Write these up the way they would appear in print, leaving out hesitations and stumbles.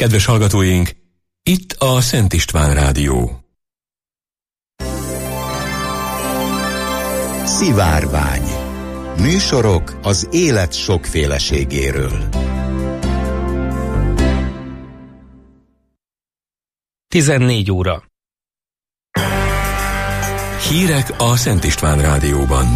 Kedves hallgatóink, itt a Szent István Rádió. Szivárvány. Műsorok az élet sokféleségéről. 14 óra. Hírek a Szent István Rádióban.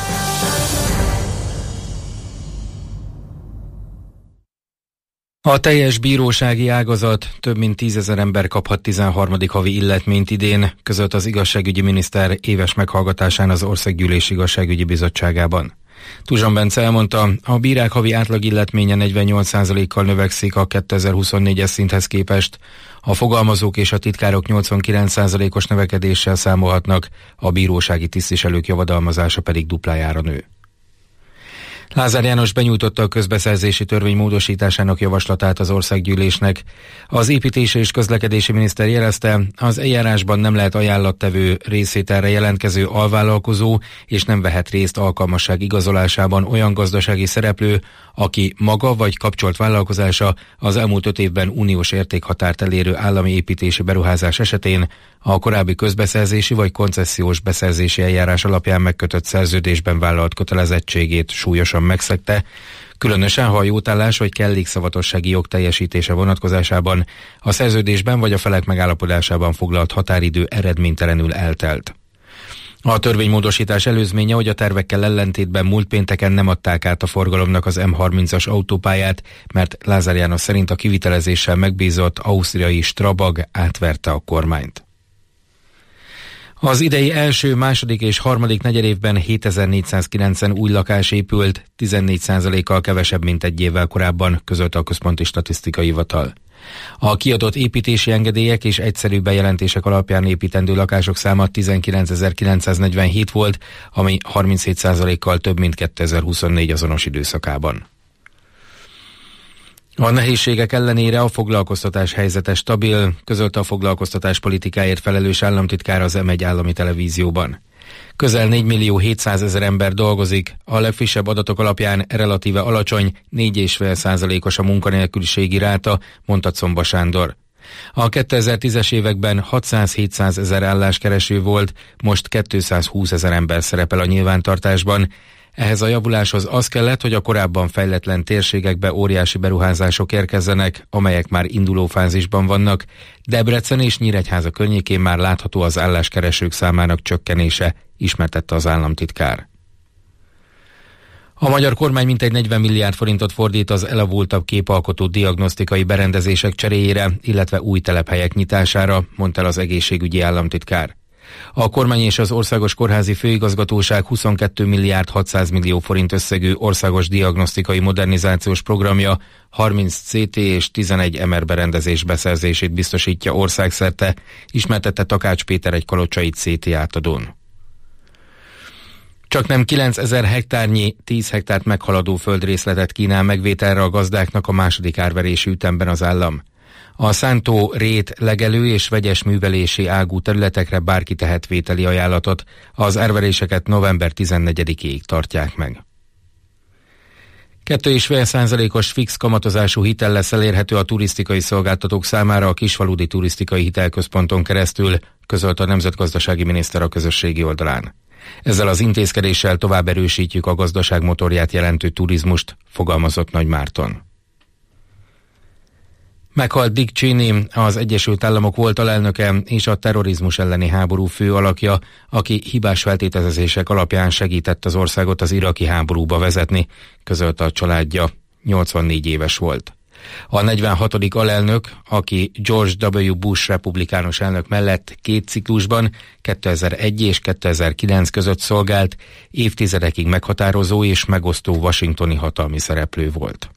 A teljes bírósági ágazat, több mint 10 000 ember kaphat 13. havi illetményt idén, között az igazságügyi miniszter éves meghallgatásán az Országgyűlés Igazságügyi Bizottságában. Tuzsan Bence elmondta, a bírák havi átlag illetménye 48%-kal növekszik a 2024-es szinthez képest, a fogalmazók és a titkárok 89%-os növekedéssel számolhatnak, a bírósági tisztviselők javadalmazása pedig duplájára nő. Lázár János benyújtotta a közbeszerzési törvény módosításának javaslatát az Országgyűlésnek. Az építési és közlekedési miniszter jelezte, az eljárásban nem lehet ajánlattevő részvételre jelentkező alvállalkozó, és nem vehet részt alkalmasság igazolásában olyan gazdasági szereplő, aki maga vagy kapcsolt vállalkozása az elmúlt 5 évben uniós értékhatárt elérő állami építési beruházás esetén a korábbi közbeszerzési vagy koncesziós beszerzési eljárás alapján megkötött szerződésben vállalt kötelezettségét súlyosan megszegte, különösen ha a jótállás vagy kellékszavatossági jog teljesítése vonatkozásában a szerződésben vagy a felek megállapodásában foglalt határidő eredménytelenül eltelt. A törvénymódosítás előzménye, hogy a tervekkel ellentétben múlt pénteken nem adták át a forgalomnak az M30-as autópályát, mert Lázár János szerint a kivitelezéssel megbízott ausztriai Strabag átverte a kormányt. Az idei első, második és harmadik negyedévben 7490 új lakás épült, 14%-kal kevesebb, mint egy évvel korábban, közölte a Központi Statisztikai Hivatal. A kiadott építési engedélyek és egyszerű bejelentések alapján építendő lakások száma 19.947 volt, ami 37%-kal több, mint 2024 azonos időszakában. A nehézségek ellenére a foglalkoztatás helyzete stabil, közölte a foglalkoztatás politikáért felelős államtitkár az M1 állami televízióban. Közel 4.700.000 ember dolgozik, a legfrissebb adatok alapján relatíve alacsony, 4,5%-os a munkanélküliségi ráta, mondta Comba Sándor. A 2010-es években 600-700 000 álláskereső volt, most 220 000 ember szerepel a nyilvántartásban. Ehhez a javuláshoz az kellett, hogy a korábban fejletlen térségekbe óriási beruházások érkezzenek, amelyek már induló fázisban vannak. Debrecen és Nyíregyháza környékén már látható az álláskeresők számának csökkenése, ismertette az államtitkár. A magyar kormány mintegy 40 milliárd forintot fordít az elavultabb képalkotó diagnosztikai berendezések cseréjére, illetve új telephelyek nyitására, mondta el az egészségügyi államtitkár. A kormány és az Országos Kórházi Főigazgatóság 22 milliárd 600 millió forint összegű országos diagnosztikai modernizációs programja 30 CT és 11 MR berendezés beszerzését biztosítja országszerte, ismertette Takács Péter egy kalocsai CT átadón. Csaknem 9000 hektárnyi, 10 hektárt meghaladó földrészletet kínál megvételre a gazdáknak a második árverési ütemben az állam. A szántó, rét, legelő és vegyes művelési ágú területekre bárki tehet vételi ajánlatot, az árveréseket november 14-ig tartják meg. 2,5%-os fix kamatozású hitel lesz elérhető a turisztikai szolgáltatók számára a Kisfaludy Turisztikai Hitelközponton keresztül, közölte a nemzetgazdasági miniszter a közösségi oldalán. Ezzel az intézkedéssel tovább erősítjük a gazdaság motorját jelentő turizmust, fogalmazott Nagy Márton. Meghalt Dick Cheney, az Egyesült Államok volt alelnöke és a terrorizmus elleni háború fő alakja, aki hibás feltételezések alapján segített az országot az iraki háborúba vezetni, közölte a családja. 84 éves volt. A 46. alelnök, aki George W. Bush republikánus elnök mellett 2 ciklusban, 2001 és 2009 között szolgált, évtizedekig meghatározó és megosztó washingtoni hatalmi szereplő volt.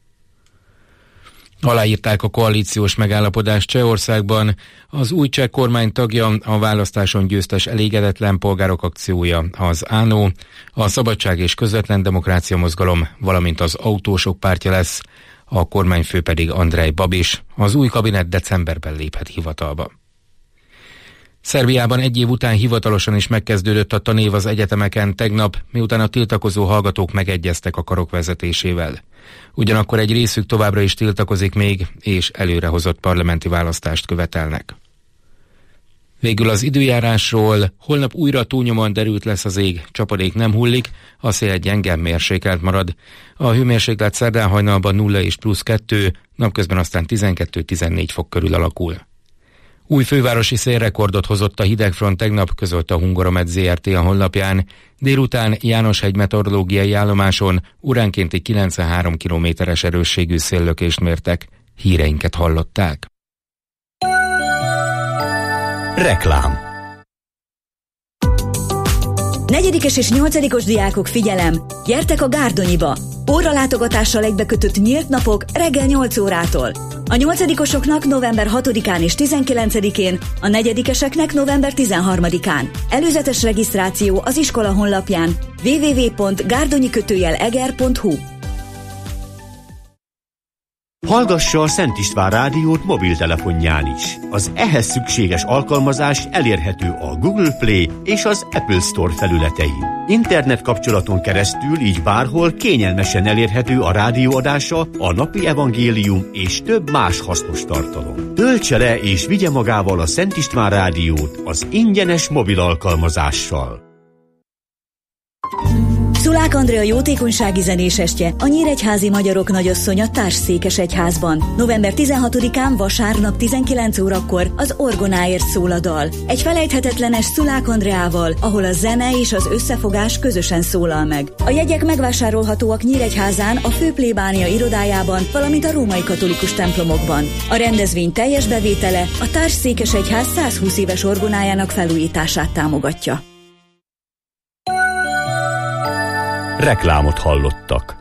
Aláírták a koalíciós megállapodást Csehországban. Az új cseh kormány tagja a választáson győztes elégedetlen polgárok akciója, az ANO, a Szabadság és Közvetlen Demokrácia Mozgalom, valamint az Autósok pártja lesz, a kormányfő pedig Andrej Babis. Az új kabinet decemberben léphet hivatalba. Szerbiában 1 év után hivatalosan is megkezdődött a tanév az egyetemeken tegnap, miután a tiltakozó hallgatók megegyeztek a karok vezetésével. Ugyanakkor egy részük továbbra is tiltakozik még, és előrehozott parlamenti választást követelnek. Végül az időjárásról: holnap újra túlnyomóan derült lesz az ég, csapadék nem hullik, a szél gyenge, mérsékelt marad. A hőmérséklet szerdán hajnalban 0 és +2, napközben aztán 12-14 fok körül alakul. Új fővárosi szélrekordot hozott a hidegfront tegnap, közölte a Hungaromet Zrt. A honlapján. Délután Jánoshegy meteorológiai állomáson óránkénti 93 km/h erősségű széllökést mértek. Híreinket hallották. Reklám. Negyedikes és 8-os diákok, figyelem! Gyertek a Gárdonyiba! Óralátogatással egybekötött nyílt napok reggel 8 órától. A 8-osoknak november 6-án és 19-én, a negyedikeseknek november 13-án. Előzetes regisztráció az iskola honlapján www.gárdonyi-eger.hu. Hallgassa a Szent István rádiót mobiltelefonján is. Az ehhez szükséges alkalmazás elérhető a Google Play és az Apple Store felületein. Internet kapcsolaton keresztül így bárhol kényelmesen elérhető a rádióadása, a napi evangélium és több más hasznos tartalom. Töltse le és vigye magával a Szent István rádiót az ingyenes mobil alkalmazással. Szulák Andrea jótékonysági zenésestje, a Nyíregyházi Magyarok Nagyasszonya Társszékesegyházban. November 16-án vasárnap 19 órakor az orgonáért szól a dal. Egy felejthetetlenes Szulák Andreával, ahol a zene és az összefogás közösen szólal meg. A jegyek megvásárolhatóak Nyíregyházán, a főplébánia irodájában, valamint a római katolikus templomokban. A rendezvény teljes bevétele a Társszékesegyház 120 éves orgonájának felújítását támogatja. Reklámot hallottak.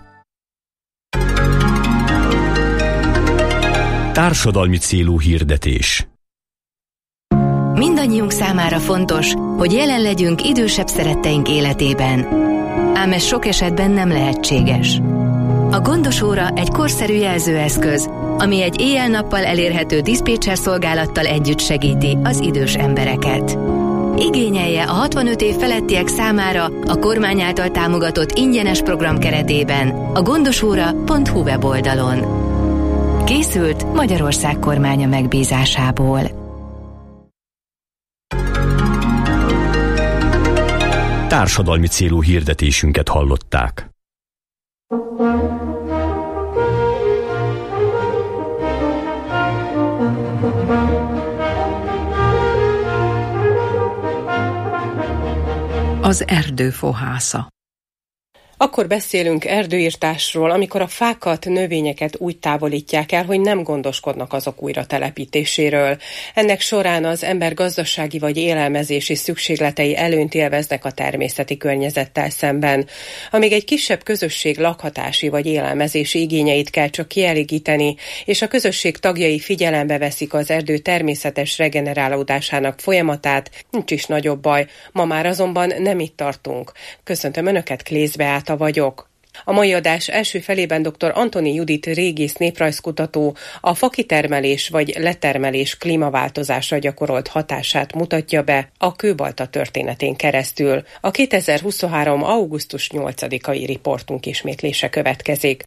Társadalmi célú hirdetés. Mindannyiunk számára fontos, hogy jelen legyünk idősebb szeretteink életében. Ám ez sok esetben nem lehetséges. A gondos óra egy korszerű jelzőeszköz, ami egy éjjel-nappal elérhető diszpécser szolgálattal együtt segíti az idős embereket. Igényelje a 65 év felettiek számára a kormány által támogatott ingyenes program keretében a gondosóra.hu weboldalon. Készült Magyarország kormánya megbízásából. Társadalmi célú hirdetésünket hallották. Az erdő fohásza. Akkor beszélünk erdőirtásról, amikor a fákat, növényeket úgy távolítják el, hogy nem gondoskodnak azok újra telepítéséről. Ennek során az ember gazdasági vagy élelmezési szükségletei előnyt élveznek a természeti környezettel szemben. Amíg egy kisebb közösség lakhatási vagy élelmezési igényeit kell csak kielégíteni, és a közösség tagjai figyelembe veszik az erdő természetes regenerálódásának folyamatát, nincs is nagyobb baj. Ma már azonban nem itt tartunk. Köszöntöm Önöket, Klész Beáta vagyok. A mai adás első felében dr. Antoni Judit régész néprajzkutató a fakitermelés vagy letermelés klímaváltozásra gyakorolt hatását mutatja be a kőbalta történetén keresztül. A 2023. augusztus 8-ai riportunk ismétlése következik.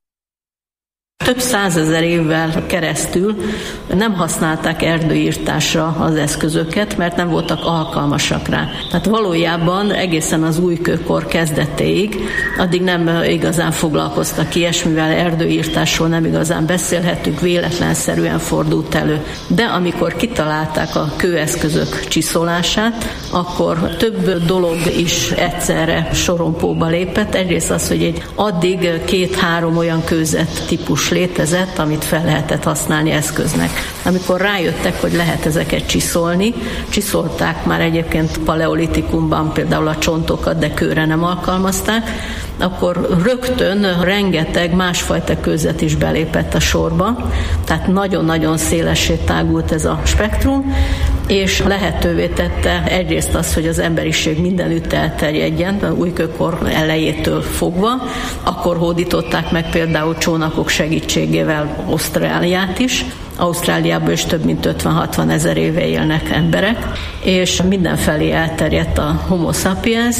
Több százezer évvel keresztül nem használták erdőirtásra az eszközöket, mert nem voltak alkalmasak rá. Tehát valójában egészen az újkőkor kezdetéig addig nem igazán foglalkoztak ilyesmivel, erdőirtásról nem igazán beszélhetünk, véletlenszerűen fordult elő. De amikor kitalálták a kőeszközök csiszolását, akkor több dolog is egyszerre sorompóba lépett. Egyrészt az, hogy egy addig 2-3 olyan kőzet típus létezett, amit fel lehetett használni eszköznek. Amikor rájöttek, hogy lehet ezeket csiszolni, csiszolták már egyébként paleolitikumban például a csontokat, de kőre nem alkalmazták, akkor rögtön rengeteg másfajta kőzet is belépett a sorba, tehát nagyon-nagyon szélessé tágult ez a spektrum, és lehetővé tette egyrészt az, hogy az emberiség mindenütt elterjedjen, a újkőkor elejétől fogva. Akkor hódították meg például csónakok segítségével Ausztráliát is. Ausztráliában is több mint 50-60 ezer éve élnek emberek, és mindenfelé elterjedt a Homo sapiens,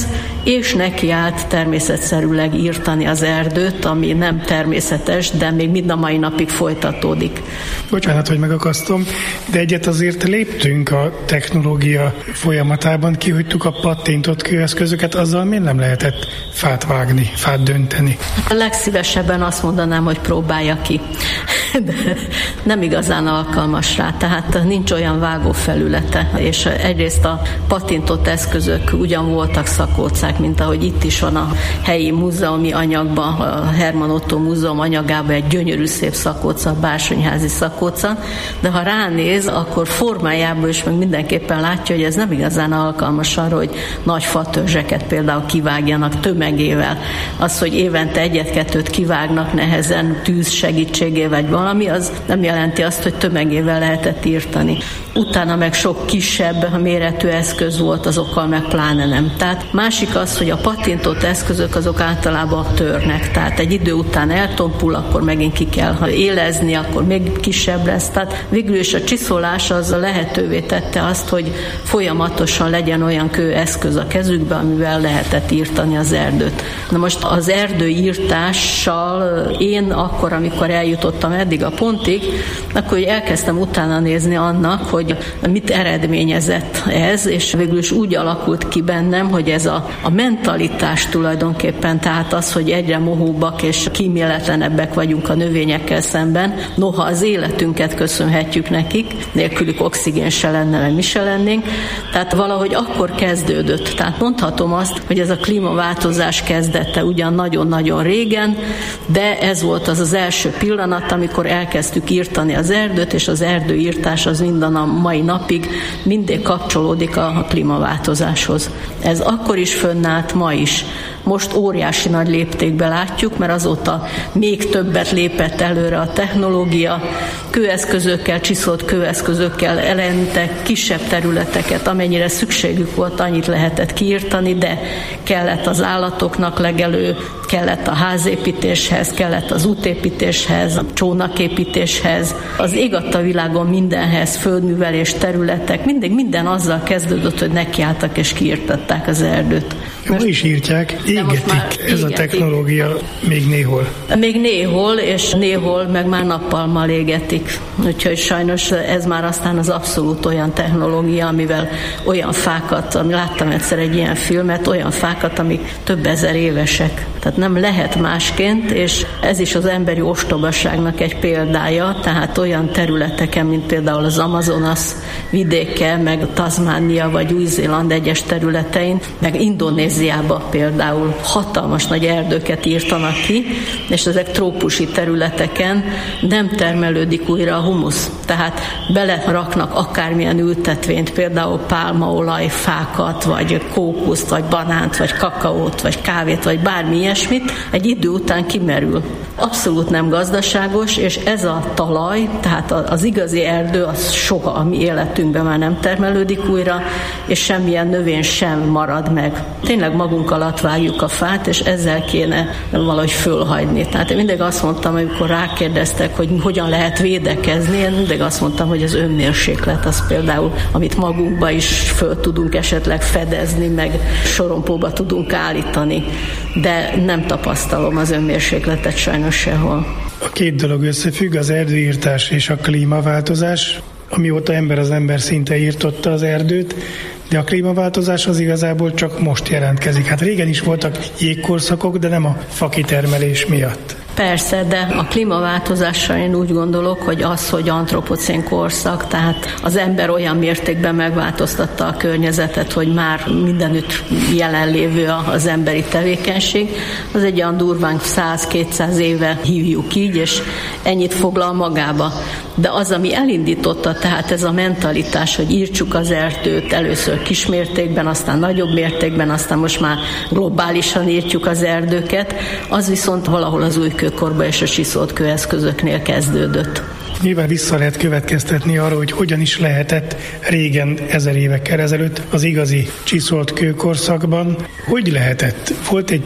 és neki állt természetszerűleg írtani az erdőt, ami nem természetes, de még mind a mai napig folytatódik. Bocsánat, hogy megakasztom, de egyet azért léptünk a technológia folyamatában, kihagytuk a pattintott kőeszközöket, azzal miért nem lehetett fát vágni, fát dönteni? A legszívesebben azt mondanám, hogy próbálja ki. De nem igazán alkalmas rá, tehát nincs olyan vágófelülete, és egyrészt a pattintott eszközök ugyan voltak szakócák, mint ahogy itt is van a helyi múzeumi anyagban, a Hermann Otto Múzeum anyagában egy gyönyörű szép szakóca, a bársonyházi szakóca, de ha ránéz, akkor formájából is meg mindenképpen látja, hogy ez nem igazán alkalmas arra, hogy nagy fatörzseket például kivágjanak tömegével. Az, hogy évente egyet-kettőt kivágnak nehezen tűz segítségével, vagy valami, az nem jelenti azt, hogy tömegével lehetett írtani. Utána meg sok kisebb méretű eszköz volt, azokkal meg pláne nem. Tehát másik az, hogy a pattintott eszközök azok általában törnek. Tehát egy idő után eltompul, akkor megint ki kell élezni, akkor még kisebb lesz. Tehát végül is a csiszolás az lehetővé tette azt, hogy folyamatosan legyen olyan kőeszköz a kezükben, amivel lehetett írtani az erdőt. Na most az erdőírtással én akkor, amikor eljutottam eddig a pontig, akkor elkezdtem utána nézni annak, hogy mit eredményezett ez, és végül is úgy alakult ki bennem, hogy ez a mentalitás tulajdonképpen, tehát az, hogy egyre mohóbbak és kíméletlenebbek vagyunk a növényekkel szemben, noha az életünket köszönhetjük nekik, nélkülük oxigén se lenne, meg mi se lennénk, tehát valahogy akkor kezdődött. Tehát mondhatom azt, hogy ez a klímaváltozás kezdete ugyan nagyon-nagyon régen, de ez volt az első pillanat, amikor elkezdtük írtani az erdőt, és az erdőírtás az minden a mai napig mindig kapcsolódik a klímaváltozáshoz. Ez akkor is fönnállt, ma is. Most óriási nagy léptékben látjuk, mert azóta még többet lépett előre a technológia. Kőeszközökkel, csiszolt kőeszközökkel eleinte kisebb területeket, amennyire szükségük volt, annyit lehetett kiírtani, de kellett az állatoknak legelő, kellett a házépítéshez, kellett az útépítéshez, a csónaképítéshez, az ég adta világon mindenhez, földművelés, területek, minden azzal kezdődött, hogy nekiálltak és kiírtatták az erdőt. Most is írtják, égetik, ez a technológia még néhol. Még néhol, és néhol meg már nappalmal égetik. Úgyhogy sajnos ez már aztán az abszolút olyan technológia, amivel olyan fákat, láttam egyszer egy ilyen filmet, olyan fákat, amik több ezer évesek. Tehát nem lehet másként, és ez is az emberi ostobaságnak egy példája, tehát olyan területeken, mint például az Amazonas vidéke, meg Tasmania vagy Új-Zéland egyes területein, meg Indonéziában például hatalmas nagy erdőket írtanak ki, és ezek trópusi területeken nem termelődik újra a humusz. Tehát beleraknak akármilyen ültetvényt, például pálmaolaj, fákat, vagy kókuszt, vagy banánt, vagy kakaót, vagy kávét, vagy bármi ilyesmit, egy idő után kimerül. Abszolút nem gazdaságos, és ez a talaj, tehát az igazi erdő, az soha a mi életünkben már nem termelődik újra, és semmilyen növény sem marad meg. Tényleg magunk alatt vágjuk a fát, és ezzel kéne valahogy fölhagyni. Tehát én mindig azt mondtam, amikor rákérdeztek, hogy hogyan lehet védekezni, én mindig azt mondtam, hogy az önmérséklet az például, amit magunkba is föl tudunk esetleg fedezni, meg sorompóba tudunk állítani, de nem tapasztalom az önmérsékletet sajnos sehol. A két dolog összefügg, az erdőírtás és a klímaváltozás. Amióta az ember szinte írtotta az erdőt, de a klímaváltozás az igazából csak most jelentkezik. Hát régen is voltak jégkorszakok, de nem a fakitermelés miatt. Persze, de a klímaváltozással én úgy gondolok, hogy az, hogy antropocén korszak, tehát az ember olyan mértékben megváltoztatta a környezetet, hogy már mindenütt jelenlévő az emberi tevékenység, az egy olyan durván 100-200 éve hívjuk így, és ennyit foglal magába. De az, ami elindította, tehát ez a mentalitás, hogy írtsuk az erdőt, először kismértékben, aztán nagyobb mértékben, aztán most már globálisan írtjuk az erdőket, az viszont valahol az új kőkorba és a csiszolt kőeszközöknél kezdődött. Nyilván vissza lehet következtetni arra, hogy hogyan is lehetett régen, 1000 évekkel ezelőtt az igazi csiszolt kőkorszakban. Hogy lehetett? Volt egy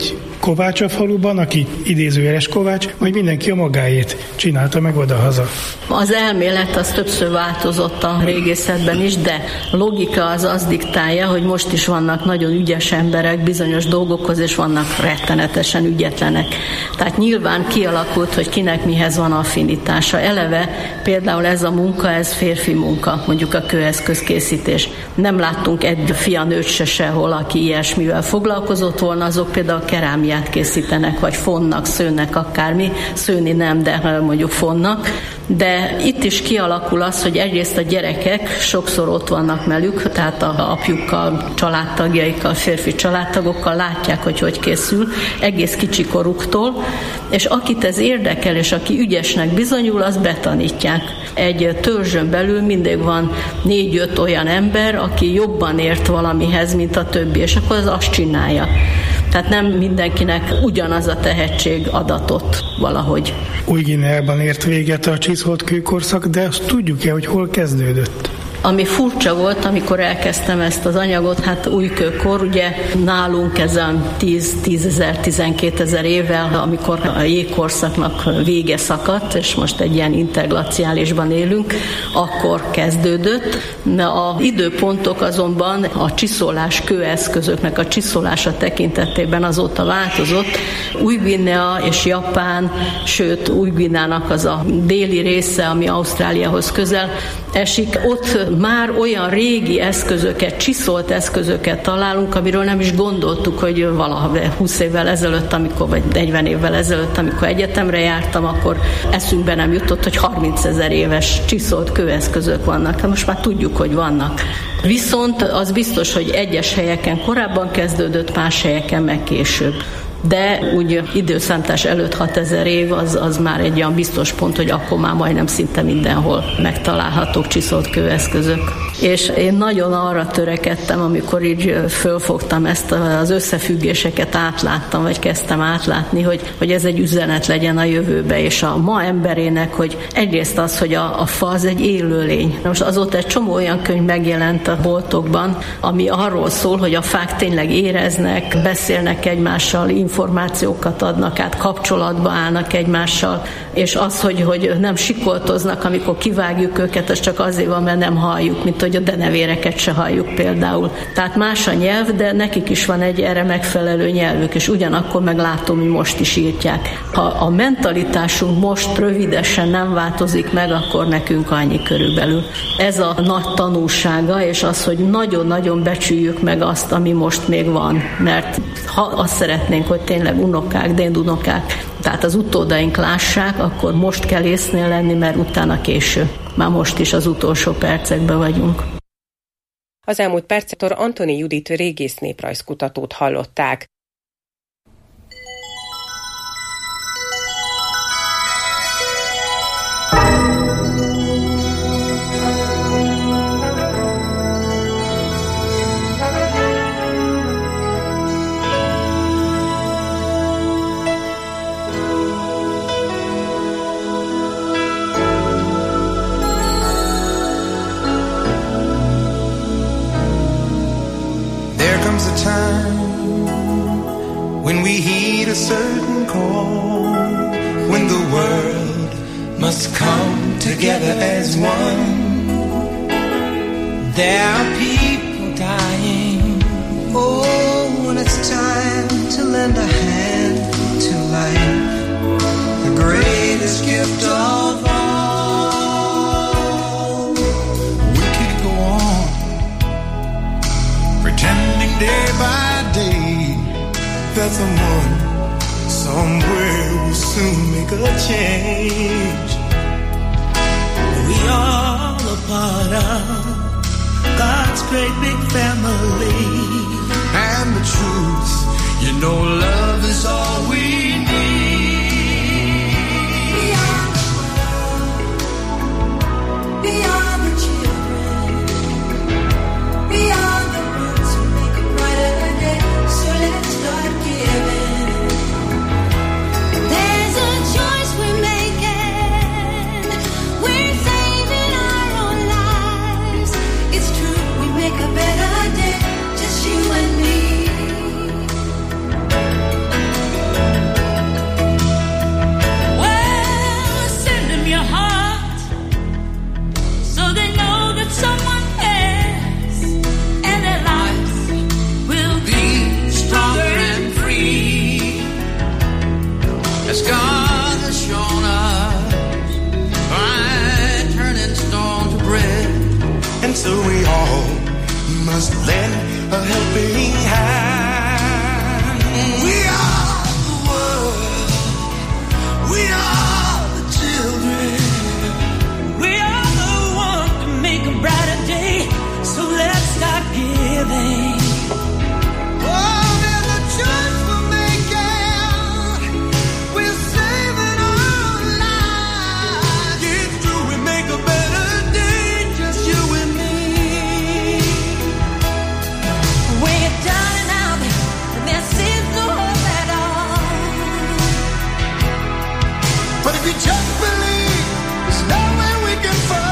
Kovács a faluban, aki idézőjeles Kovács, vagy mindenki a magáét csinálta meg odahaza. Az elmélet az többször változott a régészetben is, de logika az diktálja, hogy most is vannak nagyon ügyes emberek bizonyos dolgokhoz, és vannak rettenetesen ügyetlenek. Tehát nyilván kialakult, hogy kinek mihez van affinitása. Eleve például ez a munka, ez férfi munka, mondjuk a kőeszközkészítés. Nem láttunk egy fianőt se sehol, aki ilyesmivel foglalkozott volna, azok például kerámiát készítenek, vagy fonnak, szőnnek, akármi. Szőni nem, de mondjuk fonnak. De itt is kialakul az, hogy egyrészt a gyerekek sokszor ott vannak velük, tehát a apjukkal, családtagjaikkal, férfi családtagokkal látják, hogy készül, egész kicsikoruktól, és akit ez érdekel, és aki ügyesnek bizonyul, az betanítják. Egy törzsön belül mindig van 4-5 olyan ember, aki jobban ért valamihez, mint a többi, és akkor az azt csinálja. Tehát nem mindenkinek ugyanaz a tehetség adatot valahogy. Új-Guineában ért véget a csiszolt kőkorszak, de azt tudjuk-e, hogy hol kezdődött? Ami furcsa volt, amikor elkezdtem ezt az anyagot, hát újkőkor, ugye nálunk ezen 10-12 évvel, amikor a jégkorszaknak vége szakadt, és most egy ilyen interglaciálisban élünk, akkor kezdődött. Az időpontok azonban a csiszolás kőeszközöknek a csiszolása tekintetében azóta változott. Új-Guinea és Japán, sőt Új-Guineának az a déli része, ami Ausztráliához közel esik, ott már olyan régi eszközöket, csiszolt eszközöket találunk, amiről nem is gondoltuk, hogy valaha 20 évvel ezelőtt, vagy 40 évvel ezelőtt, amikor egyetemre jártam, akkor eszünkbe nem jutott, hogy 30 000 éves csiszolt kőeszközök vannak. Hát most már tudjuk, hogy vannak. Viszont az biztos, hogy egyes helyeken korábban kezdődött, más helyeken meg később. De úgy időszámítás előtt 6000 év az már egy olyan biztos pont, hogy akkor már majdnem szinte mindenhol megtalálhatók csiszolt kőeszközök. És én nagyon arra törekedtem, amikor így fölfogtam ezt az összefüggéseket, átláttam, vagy kezdtem átlátni, hogy ez egy üzenet legyen a jövőbe, és a ma emberének, hogy egyrészt az, hogy a fa az egy élőlény. Most azóta egy csomó olyan könyv megjelent a boltokban, ami arról szól, hogy a fák tényleg éreznek, beszélnek egymással, információkat adnak át, kapcsolatba állnak egymással, és az, hogy nem sikoltoznak, amikor kivágjuk őket, az csak azért van, mert nem halljuk, mint hogy a denevéreket se halljuk például. Tehát más a nyelv, de nekik is van egy erre megfelelő nyelvük, és ugyanakkor meg látom, hogy most is írtják. Ha a mentalitásunk most rövidesen nem változik meg, akkor nekünk annyi körülbelül. Ez a nagy tanulsága, és az, hogy nagyon-nagyon becsüljük meg azt, ami most még van, mert ha azt szeretnénk, hogy tényleg unokák, dédunokák, tehát az utódaink lássák, akkor most kell észnél lenni, mert utána késő. Már most is az utolsó percekben vagyunk. Az elmúlt percektől Antoni Judit régész néprajzkutatót hallották. A certain call when the world must come together as one. There are people dying. Oh, when it's time to lend a hand to life, the greatest gift of all. We can't go on pretending day by day that someone somewhere will soon make a change. We all a part of God's great big family. And the truth, you know, love is all we need. Beyond the world, beyond the children, beyond the ones who make a brighter day. So let's start giving. A better day, just you and me. must lend a helping hand. We are the world. We are the children. We are the one to make a brighter day. So let's start giving. Oh, there's a choice we're making. We're saving our lives. It's true, we make a better day, just you and me. When you're down and out, and there seems no hope at all. But if you just believe, there's no way we can fall.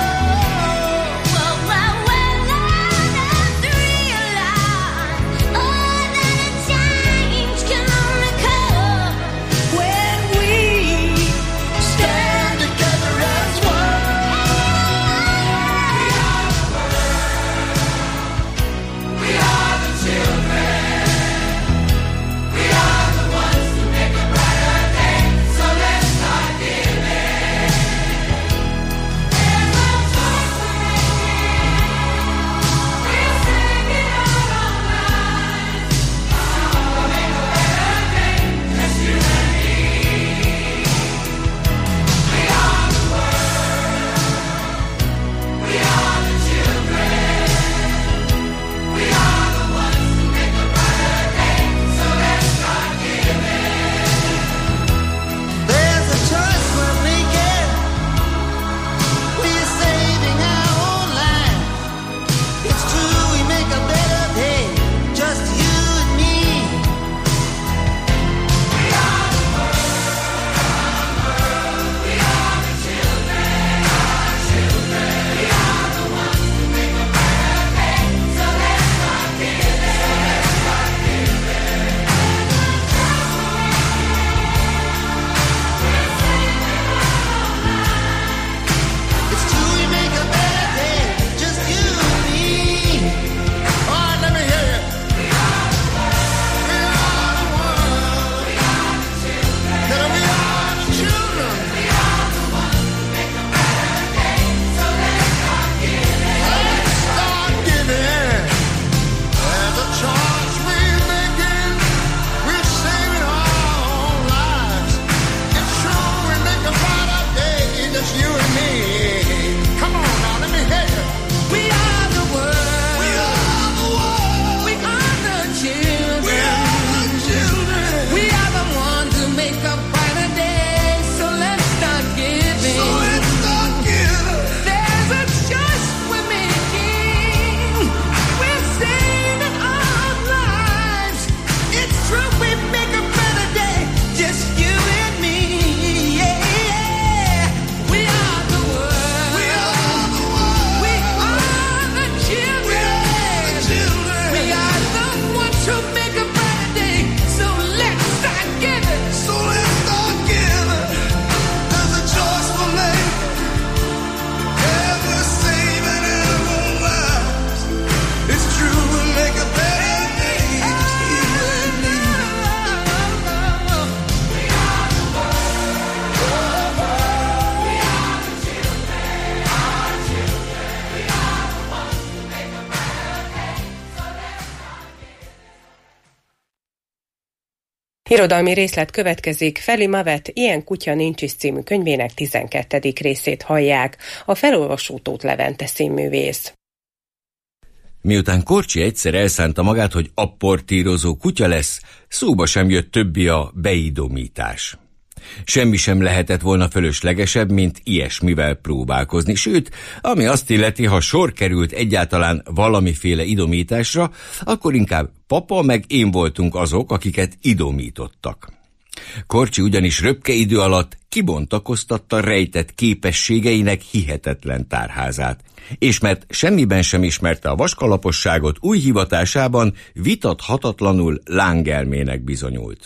Irodalmi részlet következik. Feli Mavet Ilyen kutya nincs is című könyvének 12. részét hallják. A felolvasó Tóth Levente színművész. Miután Korcsi egyszer elszánta magát, hogy apportírozó kutya lesz, szóba sem jött többi a beidomítás. Semmi sem lehetett volna fölöslegesebb, mint ilyesmivel próbálkozni, sőt, ami azt illeti, ha sor került egyáltalán valamiféle idomításra, akkor inkább papa meg én voltunk azok, akiket idomítottak. Korcsi ugyanis röpke idő alatt kibontakoztatta rejtett képességeinek hihetetlen tárházát, és mert semmiben sem ismerte a vaskalaposságot, új hivatásában vitathatatlanul lángelmének bizonyult.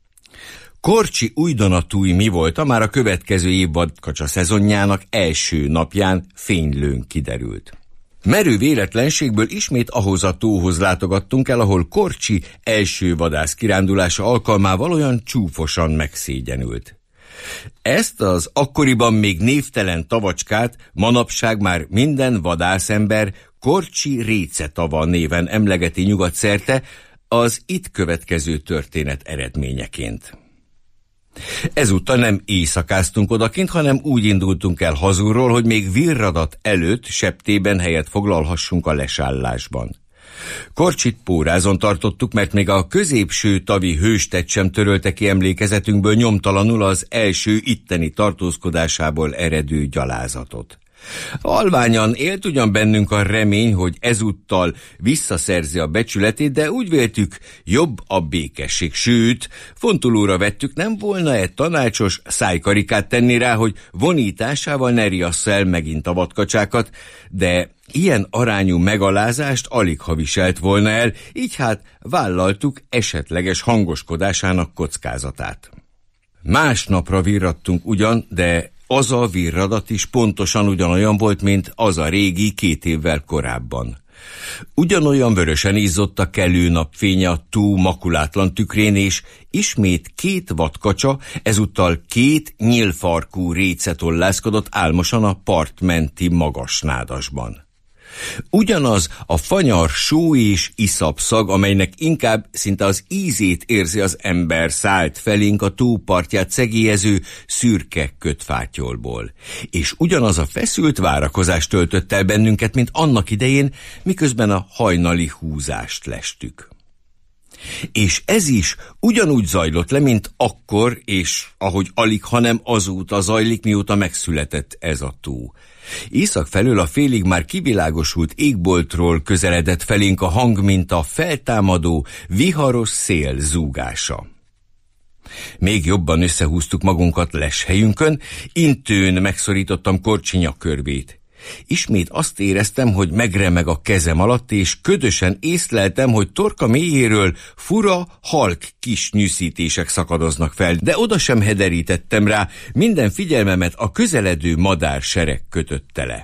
Korcsi újdonatúj mi volta már a következő év vadkacsa szezonjának első napján fénylőn kiderült. Merő véletlenségből ismét ahhoz a tóhoz látogattunk el, ahol Korcsi első vadász kirándulása alkalmával olyan csúfosan megszégyenült. Ezt az akkoriban még névtelen tavacskát manapság már minden vadászember Korcsi récetava néven emlegeti nyugat-szerte az itt következő történet eredményeként. Ezúttal nem éjszakáztunk odakint, hanem úgy indultunk el hazulról, hogy még virradat előtt septében helyet foglalhassunk a lesállásban. Korcsit pórázon tartottuk, mert még a középső tavi hőstet sem törölte ki emlékezetünkből nyomtalanul az első itteni tartózkodásából eredő gyalázatot. Halványan élt ugyan bennünk a remény, hogy ezúttal visszaszerzi a becsületét, de úgy véltük, jobb a békesség, sőt, fontolóra vettük, nem volna-e tanácsos szájkarikát tenni rá, hogy vonításával ne riassza el megint a vadkacsákat, de ilyen arányú megalázást aligha viselt volna el, így hát vállaltuk esetleges hangoskodásának kockázatát. Másnapra virradtunk ugyan, de az a virradat is pontosan ugyanolyan volt, mint az a régi 2 évvel korábban. Ugyanolyan vörösen izzott a kelő napfénye a tó makulátlan tükrén, és ismét 2 vadkacsa, ezúttal 2 nyílfarkú réce tollászkodott álmosan a partmenti magasnádasban. Ugyanaz a fanyar só és iszapszag, amelynek inkább szinte az ízét érzi az ember, szállt felénk a tópartját szegélyező szürke kötfátyolból. És ugyanaz a feszült várakozás töltött el bennünket, mint annak idején, miközben a hajnali húzást lestük. És ez is ugyanúgy zajlott le, mint akkor, és ahogy alig, hanem azóta zajlik, mióta megszületett ez a tó. Észak felől a félig már kivilágosult égboltról közeledett felénk a hang, mint a feltámadó, viharos szél zúgása. Még jobban összehúztuk magunkat leshelyünkön, intőn megszorítottam Korcsi nyakörbét. Ismét azt éreztem, hogy megremeg a kezem alatt, és ködösen észleltem, hogy torka mélyéről fura, halk kis nyűszítések szakadoznak fel, de oda sem hederítettem rá, minden figyelmemet a közeledő madársereg kötötte le.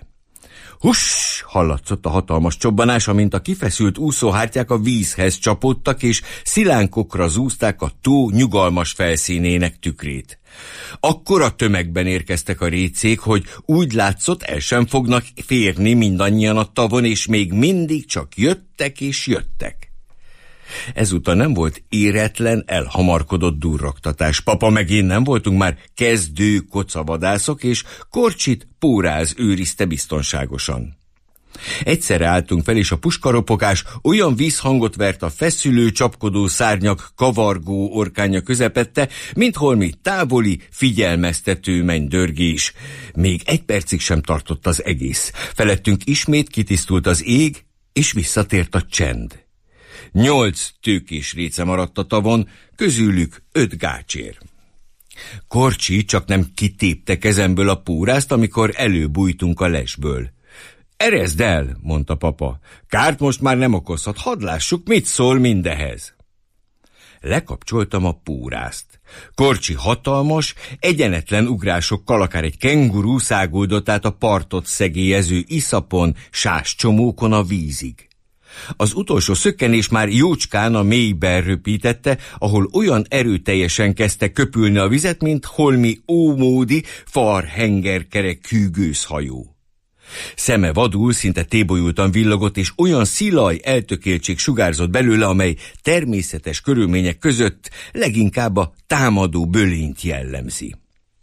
Huss! Hallatszott a hatalmas csobbanás, amint a kifeszült úszóhártyák a vízhez csapódtak, és szilánkokra zúzták a tó nyugalmas felszínének tükrét. Akkora tömegben érkeztek a récék, hogy úgy látszott, el sem fognak férni mindannyian a tavon, és még mindig csak jöttek és jöttek. Ezúttal nem volt éretlen, elhamarkodott durrogtatás. Papa meg én nem voltunk már kezdő kocavadászok, és Korcsit póráz őrizte biztonságosan. Egyszerre álltunk fel, és a puskaropogás olyan vízhangot vert a feszülő, csapkodó szárnyak kavargó orkánya közepette, mint holmi távoli, figyelmeztető mennydörgés. Még 1 percig sem tartott az egész. Felettünk ismét kitisztult az ég, és visszatért a csend. 8 tőkés réce maradt a tavon, közülük 5 gácsér. Korcsi csak nem kitépte kezemből a pórázt, amikor előbújtunk a lesből. Erezd el, mondta papa. Kárt most már nem okozhat, hadd lássuk, mit szól mindehez. Lekapcsoltam a pórázt. Korcsi hatalmas, egyenetlen ugrásokkal akár egy kenguru száguldott át a partot szegélyező iszapon, sáscsomókon a vízig. Az utolsó szökkenés már jócskán a mélyben röpítette, ahol olyan erőteljesen kezdte köpülni a vizet, mint holmi ómódi, farhengerkerek hűgőzhajó. Szeme vadul, szinte tébolyultan villogott, és olyan szilaj eltökéltség sugárzott belőle, amely természetes körülmények között leginkább a támadó bölényt jellemzi.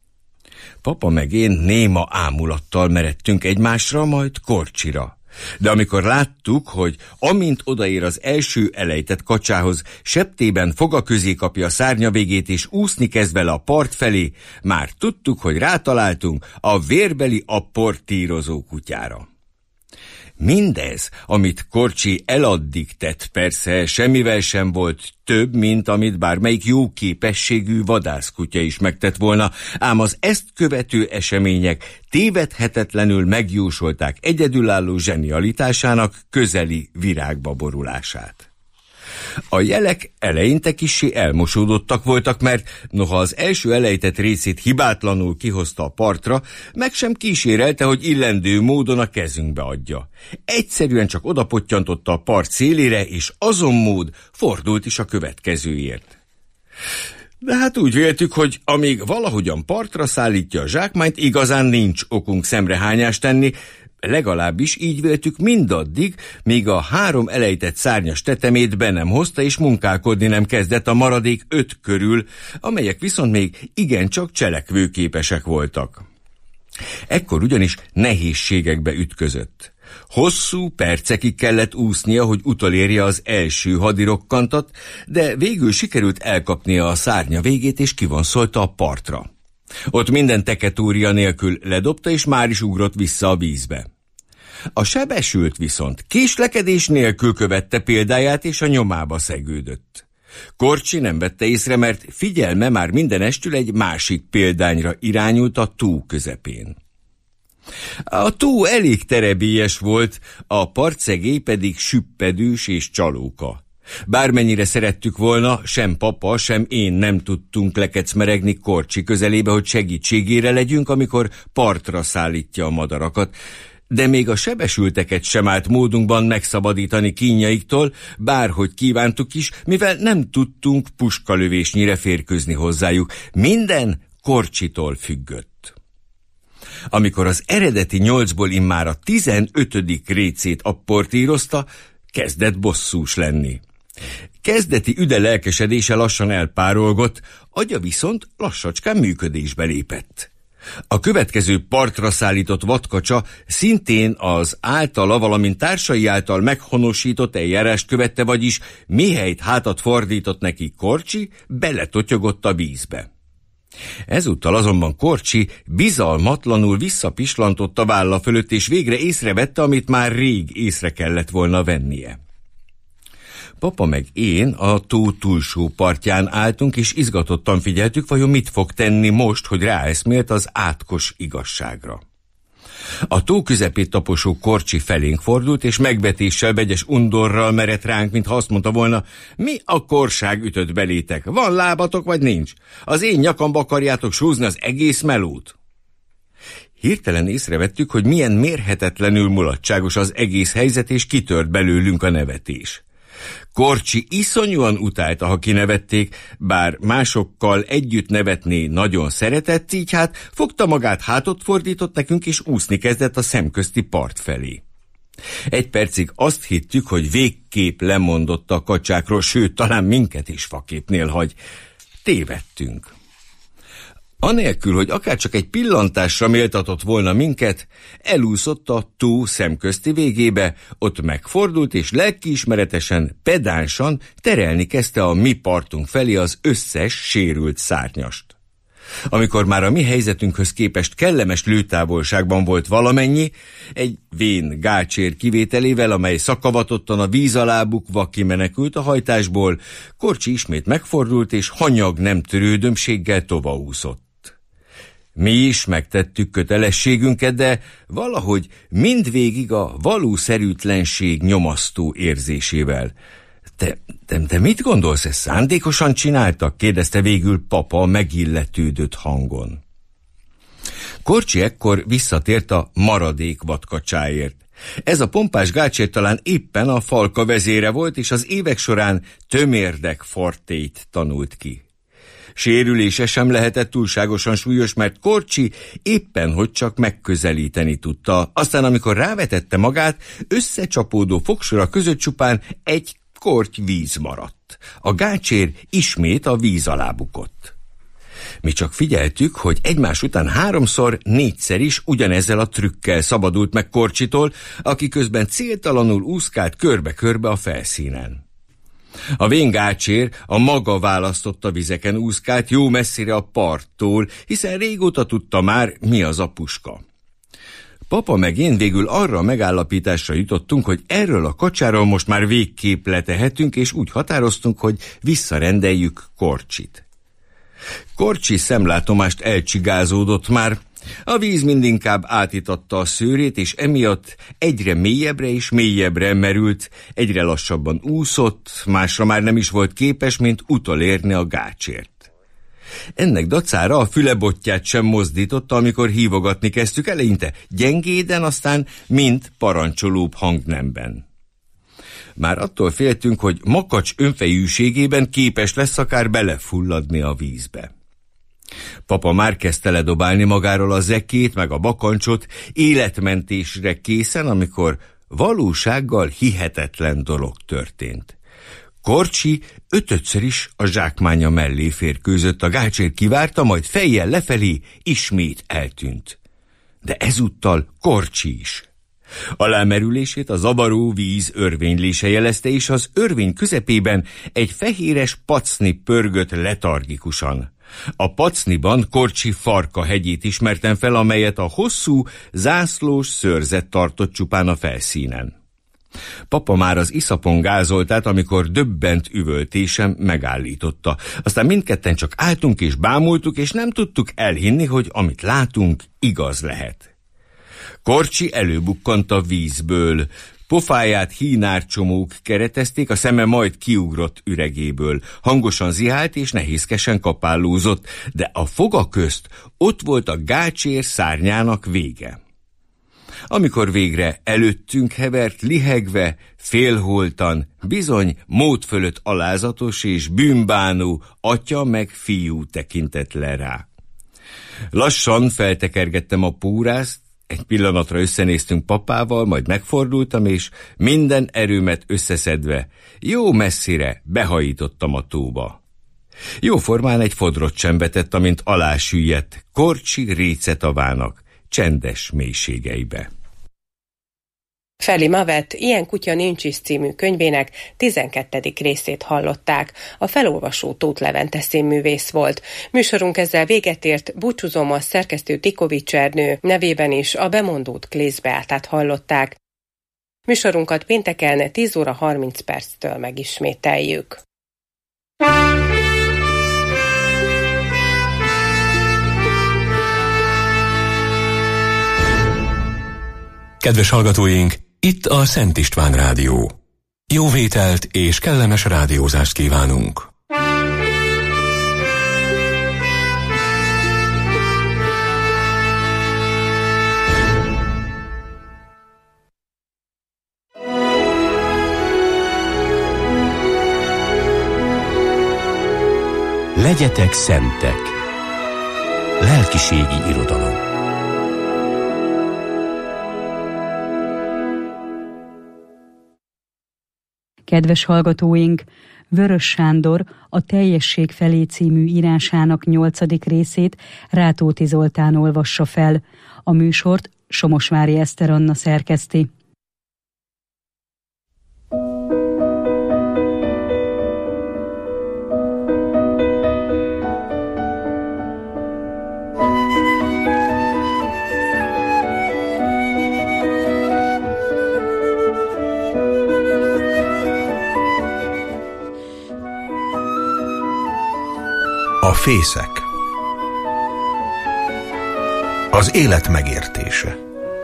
Papa meg én néma ámulattal meredtünk egymásra, majd Korcsira. De amikor láttuk, hogy amint odaér az első elejtett kacsához, septében foga közé kapja a szárnya végét és úszni kezd vele a part felé, már tudtuk, hogy rátaláltunk a vérbeli apportírozó kutyára. Mindez, amit Korcsi eladdig tett, persze semmivel sem volt több, mint amit bármelyik jó képességű vadászkutya is megtett volna, ám az ezt követő események tévedhetetlenül megjósolták egyedülálló zsenialitásának közeli virágba borulását. A jelek eleinte kissé elmosódottak voltak, mert noha az első elejtett részét hibátlanul kihozta a partra, meg sem kísérelte, hogy illendő módon a kezünkbe adja. Egyszerűen csak odapottyantotta a part szélére, és azon mód fordult is a következőért. De hát úgy véltük, hogy amíg valahogyan partra szállítja a zsákmányt, igazán nincs okunk szemrehányást tenni, legalábbis így véltük mindaddig, míg a 3 elejtett szárnyas tetemét be nem hozta, és munkálkodni nem kezdett a maradék 5 körül, amelyek viszont még igencsak cselekvőképesek voltak. Ekkor ugyanis nehézségekbe ütközött. Hosszú percekig kellett úsznia, hogy utolérje az első hadirokkantat, de végül sikerült elkapnia a szárnya végét, és kivonszolta a partra. Ott minden teketúria nélkül ledobta, és már is ugrott vissza a vízbe. A sebesült viszont késlekedés nélkül követte példáját, és a nyomába szegődött. Korcsi nem vette észre, mert figyelme már mindenestül egy másik példányra irányult a tó közepén. A tó elég terebélyes volt, a partszegély pedig süppedős és csalóka. Bármennyire szerettük volna, sem papa, sem én nem tudtunk lekecmeregni Korcsi közelébe, hogy segítségére legyünk, amikor partra szállítja a madarakat, de még a sebesülteket sem állt módunkban megszabadítani kínjaiktól, bárhogy kívántuk is, mivel nem tudtunk puskalövésnyire férkőzni hozzájuk. Minden Korcsitól függött. Amikor az eredeti 8-ból immár a 15. récét apportírozta, kezdett bosszús lenni. Kezdeti üde lelkesedése lassan elpárolgott, agya viszont lassacskán működésbe lépett. A következő partra szállított vadkacsa szintén az általa, valamint társai által meghonosított eljárást követte, vagyis mihelyt hátat fordított neki Korcsi, beletotyogott a vízbe. Ezúttal azonban Korcsi bizalmatlanul visszapislantott a válla fölött, és végre észrevette, amit már rég észre kellett volna vennie. Papa meg én a tó túlsó partján álltunk, és izgatottan figyeltük, vajon mit fog tenni most, hogy ráeszmélt az átkos igazságra. A tó közepét taposó Korcsi felénk fordult, és megvetéssel, vegyes undorral merett ránk, mintha azt mondta volna: mi a korság ütött belétek? Van lábatok, vagy nincs? Az én nyakamba akarjátok súzni az egész melót? Hirtelen észrevettük, hogy milyen mérhetetlenül mulatságos az egész helyzet, és kitört belőlünk a nevetés. Korcsi iszonyúan utálta, ha kinevették, bár másokkal együtt nevetni nagyon szeretett, így hát fogta magát, hátot fordított nekünk, és úszni kezdett a szemközti part felé. Egy percig azt hittük, hogy végképp lemondott a kacsákról, sőt, talán minket is faképnél hagy. Tévedtünk. Anélkül, hogy akárcsak egy pillantásra méltatott volna minket, elúszott a tó szemközti végébe, ott megfordult, és lelkiismeretesen, pedánsan terelni kezdte a mi partunk felé az összes sérült szárnyast. Amikor már a mi helyzetünkhöz képest kellemes lőtávolságban volt valamennyi, egy vén gácsér kivételével, amely szakavatottan a víz alá bukva kimenekült a hajtásból, Korcsi ismét megfordult, és hanyag nem törődömséggel tovaúszott. Mi is megtettük kötelességünket, de valahogy mindvégig a valószerűtlenség nyomasztó érzésével. Te mit gondolsz, ezt szándékosan csináltak? Kérdezte végül papa megilletődött hangon. Korcsi ekkor visszatért a maradék vadkacsáért. Ez a pompás gácsér talán éppen a falka vezére volt, és az évek során tömérdek fortét tanult ki. Sérülése sem lehetett túlságosan súlyos, mert Korcsi éppen hogy csak megközelíteni tudta. Aztán, amikor rávetette magát, összecsapódó fogsora között csupán egy korty víz maradt. A gácsér ismét a víz alá bukott. Mi csak figyeltük, hogy egymás után 3-szor, 4-szer is ugyanezzel a trükkel szabadult meg Korcsitól, aki közben céltalanul úszkált körbe-körbe a felszínen. A vén gácsér a maga választotta vizeken úszkált, jó messzire a parttól, hiszen régóta tudta már, mi az a puska. Papa meg én végül arra a megállapításra jutottunk, hogy erről a kacsáról most már végképp letehetünk, és úgy határoztunk, hogy visszarendeljük Korcsit. Korcsi szemlátomást elcsigázódott már, a víz mindinkább átitatta a szőrét, és emiatt egyre mélyebbre és mélyebbre merült, egyre lassabban úszott, másra már nem is volt képes, mint utolérni a gácsért. Ennek dacára a fülebottyát sem mozdította, amikor hívogatni kezdtük, eleinte gyengéden, aztán mind parancsolóbb hangnemben. Már attól féltünk, hogy makacs önfejűségében képes lesz akár belefulladni a vízbe. Papa már kezdte ledobálni magáról a zekét, meg a bakancsot, életmentésre készen, amikor valósággal hihetetlen dolog történt. Korcsi 5-ször is a zsákmánya mellé férkőzött, a gácsér kivárta, majd fejjel lefelé ismét eltűnt. De ezúttal Korcsi is. Alámerülését a zavaró víz örvénylése jelezte, és az örvény közepében egy fehéres pacni pörgött letargikusan. A pacniban Korcsi farka hegyét ismertem fel, amelyet a hosszú, zászlós szőrzet tartott csupán a felszínen. Papa már az iszapon gázolt át, amikor döbbent üvöltésem megállította. Aztán mindketten csak álltunk és bámultuk, és nem tudtuk elhinni, hogy amit látunk, igaz lehet. Korcsi előbukkant a vízből. Pofáját hínárcsomók keretezték, a szeme majd kiugrott üregéből. Hangosan zihált és nehézkesen kapálózott, de a foga közt ott volt a gácsér szárnyának vége. Amikor végre előttünk hevert, lihegve, félholtan, bizony mód fölött alázatos és bűnbánó atya meg fiú tekintett le rá. Lassan feltekergettem a púrászt, egy pillanatra összenéztünk papával, majd megfordultam, és minden erőmet összeszedve, jó messzire behajítottam a tóba. Jóformán egy fodrot sem vetett, amint alásüllyedt Korcsi récetavának csendes mélységeibe. Feli Mavet Ilyen kutya nincs is című könyvének 12. részét hallották. A felolvasó Tóth Levente színművész volt. Műsorunk ezzel véget ért, búcsúzom, a szerkesztő Tikovics Ernő, nevében is a bemondót Klész Beátát hallották. Műsorunkat pénteken 10 óra 30 perctől megismételjük. Kedves hallgatóink, itt a Szent István Rádió. Jó vételt és kellemes rádiózást kívánunk! Legyetek szentek! Lelkiségi irodalom. Kedves hallgatóink, Vörös Sándor a Teljesség felé című írásának 8. részét Rátóti Zoltán olvassa fel. A műsort Somosvári Eszter Anna szerkeszti. A fészek. Az élet megértése.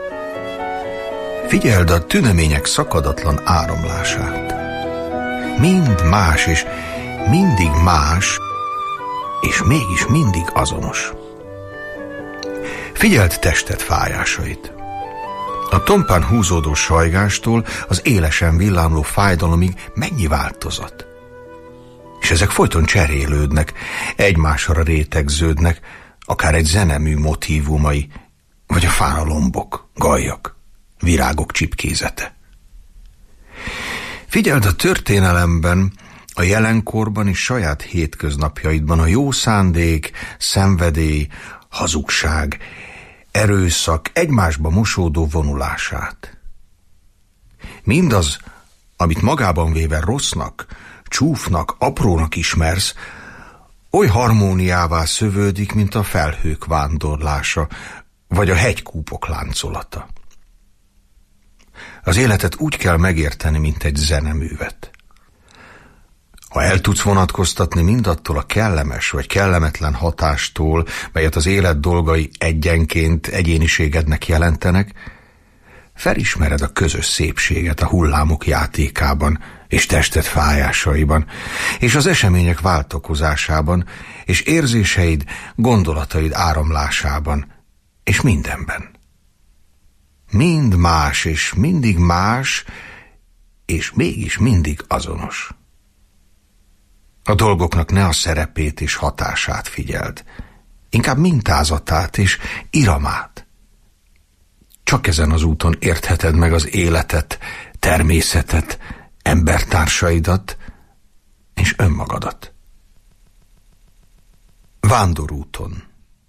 Figyeld a tünemények szakadatlan áramlását. Mind más, és mindig más, és mégis mindig azonos. Figyeld tested fájásait. A tompán húzódó sajgástól az élesen villámló fájdalomig mennyi változat. És ezek folyton cserélődnek, egymásra rétegződnek, akár egy zenemű motívumai, vagy a fán a lombok, galljak, virágok csipkézete. Figyeld a történelemben, a jelenkorban és saját hétköznapjaidban a jó szándék, szenvedély, hazugság, erőszak egymásba mosódó vonulását. Mindaz, amit magában véve rossznak, csúfnak, aprónak ismersz, oly harmóniává szövődik, mint a felhők vándorlása, vagy a hegykúpok láncolata. Az életet úgy kell megérteni, mint egy zeneművet. Ha el tudsz vonatkoztatni mindattól a kellemes vagy kellemetlen hatástól, melyet az élet dolgai egyenként egyéniségednek jelentenek, felismered a közös szépséget a hullámok játékában, és tested fájásaiban, és az események váltakozásában, és érzéseid, gondolataid áramlásában, és mindenben. Mind más, és mindig más, és mégis mindig azonos. A dolgoknak ne a szerepét és hatását figyeld, inkább mintázatát és iramát. Csak ezen az úton értheted meg az életet, természetet, embertársaidat és önmagadat. Vándorúton.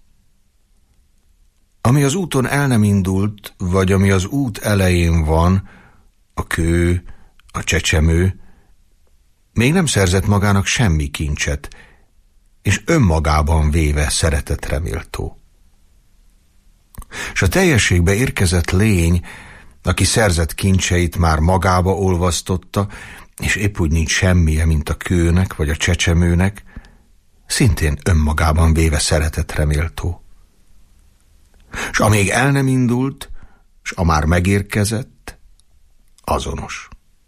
Ami az úton el nem indult, vagy ami az út elején van, a kő, a csecsemő, még nem szerzett magának semmi kincset, és önmagában véve szeretetre méltó. S a teljességbe érkezett lény, aki szerzett kincseit már magába olvasztotta, és épp úgy nincs semmije, mint a kőnek vagy a csecsemőnek, szintén önmagában véve szeretetre méltó. S amíg el nem indult, s a már megérkezett, azonos.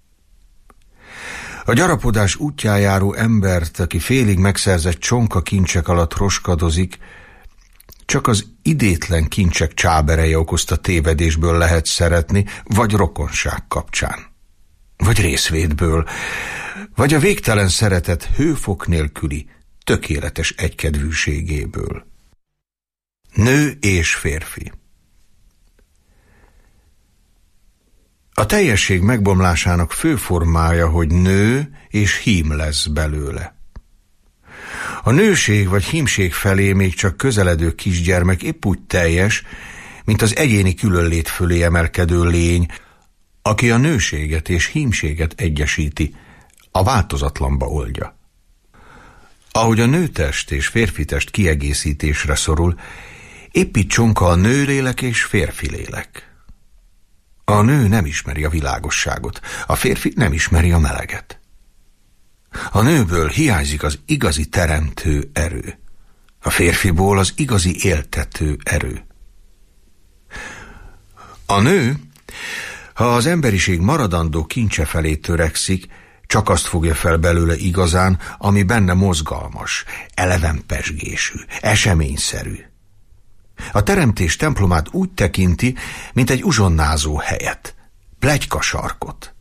A gyarapodás útján járó embert, aki félig megszerzett csonka kincsek alatt roskadozik, csak az idétlen kincsek csábereje okozta tévedésből lehet szeretni, vagy rokonság kapcsán, vagy részvétből, vagy a végtelen szeretet hőfok nélküli, tökéletes egykedvűségéből. Nő és férfi. A teljesség megbomlásának fő formája, hogy nő és hím lesz belőle. A nőség vagy hímség felé még csak közeledő kisgyermek épp úgy teljes, mint az egyéni különlét fölé emelkedő lény, aki a nőséget és hímséget egyesíti, a változatlanba oldja. Ahogy a nőtest és férfitest kiegészítésre szorul, épp így csonka a nőlélek és férfi lélek. A nő nem ismeri a világosságot, a férfi nem ismeri a meleget. A nőből hiányzik az igazi teremtő erő, a férfiból az igazi éltető erő. A nő, ha az emberiség maradandó kincse felé törekszik, csak azt fogja fel belőle igazán, ami benne mozgalmas, eleven pezsgésű, eseményszerű. A teremtés templomát úgy tekinti, mint egy uzsonnázó helyet, pletykasarkot.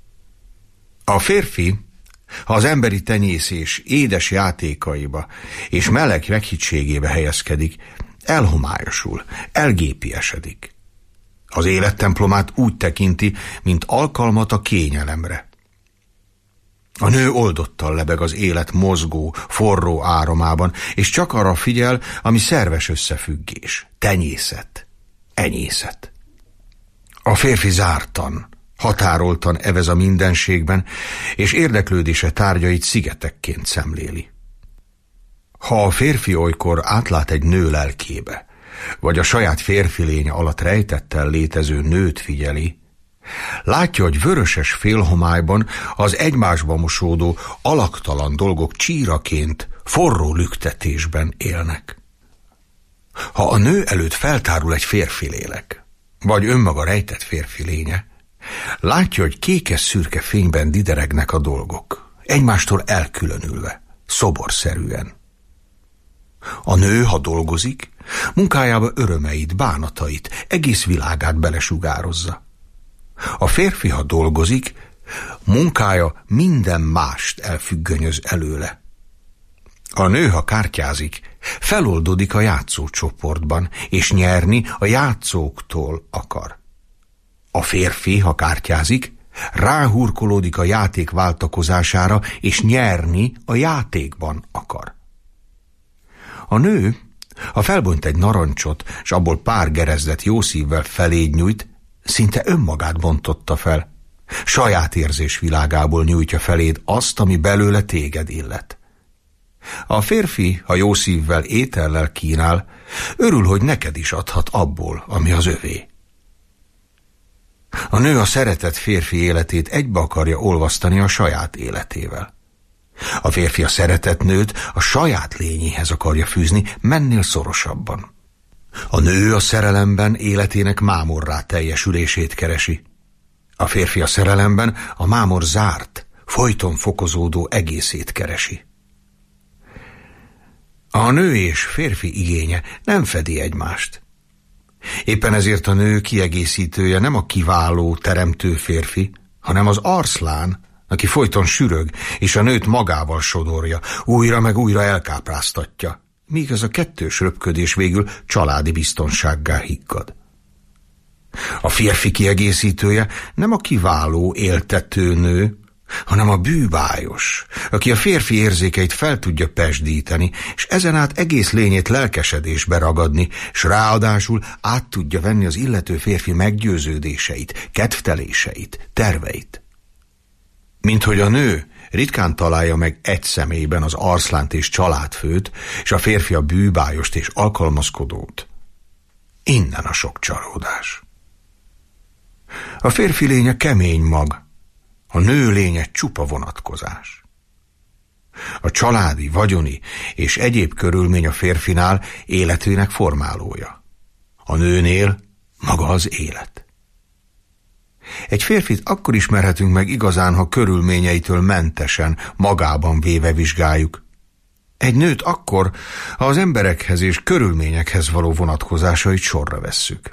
A férfi, ha az emberi tenyészés édes játékaiba és meleg meghittségébe helyezkedik, elhomályosul, elgépiesedik. Az élet templomát úgy tekinti, mint alkalmat a kényelemre. A nő oldottan lebeg az élet mozgó, forró áramában, és csak arra figyel, ami szerves összefüggés, tenyészet, enyészet. A férfi zártan, határoltan evez a mindenségben, és érdeklődése tárgyait szigetekként szemléli. Ha a férfi olykor átlát egy nő lelkébe, vagy a saját férfi lénye alatt rejtettel létező nőt figyeli, látja, hogy vöröses félhomályban az egymásba mosódó, alaktalan dolgok csíraként, forró lüktetésben élnek. Ha a nő előtt feltárul egy férfi lélek, vagy önmaga rejtett férfi lénye, látja, hogy kékes-szürke fényben dideregnek a dolgok, egymástól elkülönülve, szoborszerűen. A nő, ha dolgozik, munkájába örömeit, bánatait, egész világát belesugározza. A férfi, ha dolgozik, munkája minden mást elfüggönyöz előle. A nő, ha kártyázik, feloldódik a játszócsoportban, és nyerni a játszóktól akar. A férfi, ha kártyázik, ráhurkolódik a játék váltakozására, és nyerni a játékban akar. A nő, ha felbont egy narancsot, s abból pár gerezdet jó szívvel feléd nyújt, szinte önmagát bontotta fel. Saját érzésvilágából nyújtja feléd azt, ami belőle téged illet. A férfi, ha jó szívvel étellel kínál, örül, hogy neked is adhat abból, ami az övé. A nő a szeretett férfi életét egybe akarja olvasztani a saját életével. A férfi a szeretett nőt a saját lényéhez akarja fűzni, mennél szorosabban. A nő a szerelemben életének mámorrá teljesülését keresi. A férfi a szerelemben a mámor zárt, folyton fokozódó egészét keresi. A nő és férfi igénye nem fedi egymást. Éppen ezért a nő kiegészítője nem a kiváló, teremtő férfi, hanem az arszlán, aki folyton sürög, és a nőt magával sodorja, újra meg újra elkápráztatja, míg ez a kettős röpködés végül családi biztonsággá higgad. A férfi kiegészítője nem a kiváló, éltető nő, hanem a bűbájos, aki a férfi érzékeit fel tudja pesdíteni, és ezen át egész lényét lelkesedésbe ragadni, és ráadásul át tudja venni az illető férfi meggyőződéseit, kedvteléseit, terveit. Minthogy a nő ritkán találja meg egy személyben az arszlánt és családfőt, és a férfi a bűbájost és alkalmazkodót. Innen a sok csalódás. A férfi lénye kemény mag, a nő lénye csupa vonatkozás. A családi, vagyoni és egyéb körülmény a férfinál életének formálója. A nőnél maga az élet. Egy férfit akkor ismerhetünk meg igazán, ha körülményeitől mentesen, magában véve vizsgáljuk. Egy nőt akkor, ha az emberekhez és körülményekhez való vonatkozásait sorra vesszük.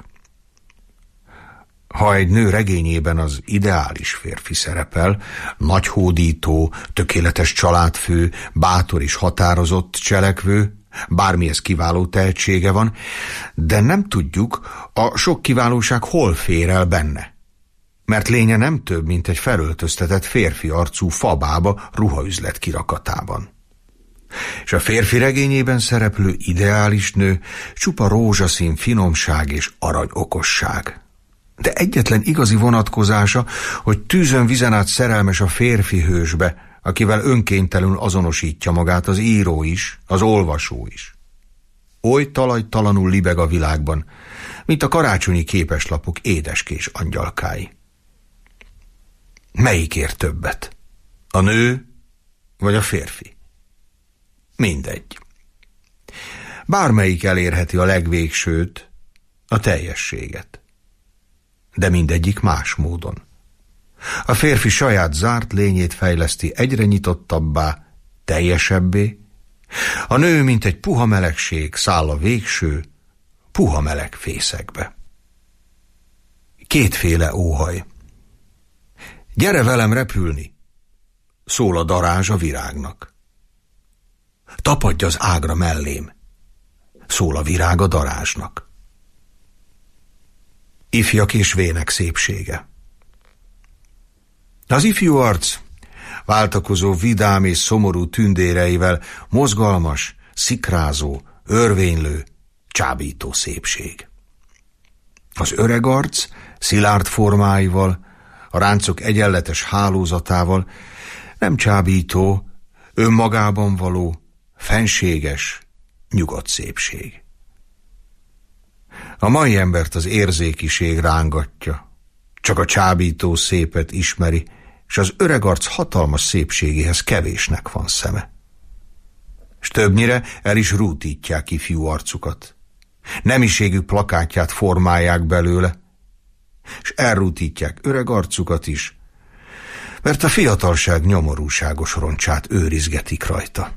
Ha egy nő regényében az ideális férfi szerepel, nagyhódító, tökéletes családfő, bátor és határozott cselekvő, bármihez kiváló tehetsége van, de nem tudjuk, a sok kiválóság hol fér el benne. Mert lénye nem több, mint egy felöltöztetett férfi arcú fabába ruhaüzlet kirakatában. És a férfi regényében szereplő ideális nő csupa rózsaszín finomság és arany okosság. De egyetlen igazi vonatkozása, hogy tűzön vizen át szerelmes a férfi hősbe, akivel önkéntelenül azonosítja magát az író is, az olvasó is. Oly talajtalanul libeg a világban, mint a karácsonyi képeslapok édeskés angyalkái. Melyik ér többet? A nő vagy a férfi? Mindegy. Bármelyik elérheti a legvégsőt, a teljességet. De mindegyik más módon. A férfi saját zárt lényét fejleszti egyre nyitottabbá, teljesebbé. A nő, mint egy puha melegség, száll a végső, puha meleg fészekbe. Kétféle óhaj. Gyere velem repülni, szól a darázs a virágnak. Tapadj az ágra mellém, szól a virág a darázsnak. Ifjak és vének szépsége. Az ifjú arc váltakozó vidám és szomorú tündéreivel mozgalmas, szikrázó, örvénylő, csábító szépség. Az öreg arc szilárd formáival, a ráncok egyenletes hálózatával nem csábító, önmagában való, fenséges, nyugodt szépség. A mai embert az érzékiség rángatja, csak a csábító szépet ismeri, és az öreg arc hatalmas szépségéhez kevésnek van szeme. S többnyire el is rútítják ifjú arcukat. Nemiségű plakátját formálják belőle, és elrútítják öreg arcukat is, mert a fiatalság nyomorúságos roncsát őrizgetik rajta.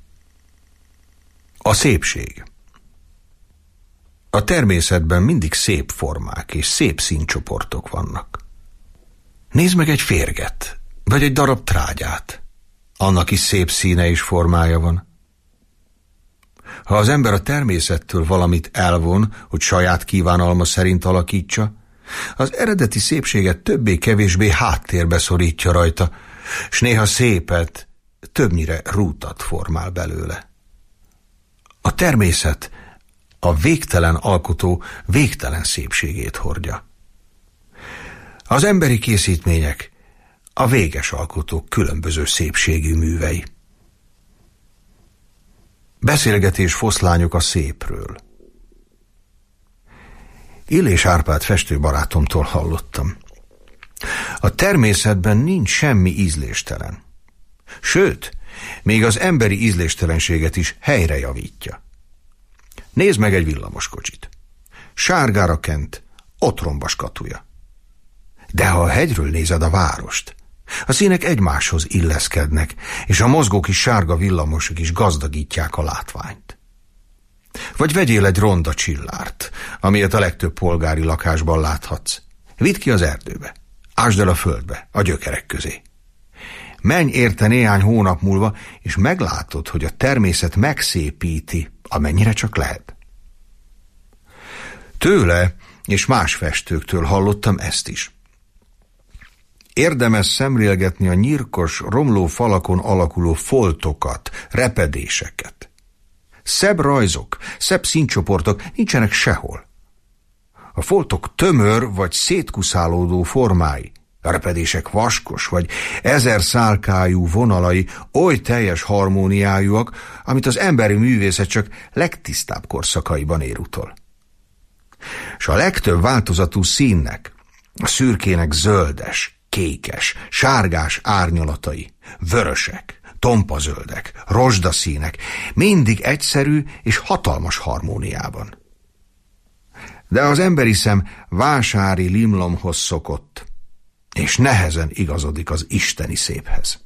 A szépség. A természetben mindig szép formák és szép színcsoportok vannak. Nézd meg egy férget, vagy egy darab trágyát. Annak is szép színe és formája van. Ha az ember a természettől valamit elvon, hogy saját kívánalma szerint alakítsa, az eredeti szépséget többé-kevésbé háttérbe szorítja rajta, s néha szépet, többnyire rútat formál belőle. A természet a végtelen alkotó végtelen szépségét hordja. Az emberi készítmények a véges alkotók különböző szépségű művei. Beszélgetés foszlányok a szépről. Illés Árpád festőbarátomtól hallottam. A természetben nincs semmi ízléstelen. Sőt, még az emberi ízléstelenséget is helyrejavítja. Nézd meg egy villamoskocsit. Sárgára kent, otromba skatuja. De ha a hegyről nézed a várost, a színek egymáshoz illeszkednek, és a mozgó kis sárga villamosok is gazdagítják a látványt. Vagy vegyél egy ronda csillárt, amilyet a legtöbb polgári lakásban láthatsz. Vidd ki az erdőbe, ásd el a földbe, a gyökerek közé. Menj érte néhány hónap múlva, és meglátod, hogy a természet megszépíti, amennyire csak lehet. Tőle és más festőktől hallottam ezt is. Érdemes szemlélgetni a nyírkos, romló falakon alakuló foltokat, repedéseket. Szebb rajzok, szebb színcsoportok nincsenek sehol. A foltok tömör vagy szétkuszálódó formái, a repedések vaskos vagy 1000 szálkájú vonalai oly teljes harmóniájúak, amit az emberi művészet csak legtisztább korszakaiban ér utol. S a legtöbb változatú színnek, a szürkének zöldes, kékes, sárgás árnyalatai, vörösek, tompazöldek, rozsdaszínek, mindig egyszerű és hatalmas harmóniában. De az emberi szem vásári limlomhoz szokott, és nehezen igazodik az isteni széphez.